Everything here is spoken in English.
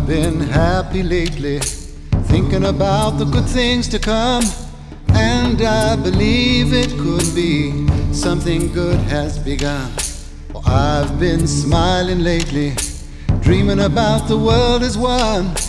been happy lately, thinking about the good things to come. And I believe it could be something good has begun. Well, I've been smiling lately, dreaming about the world as one.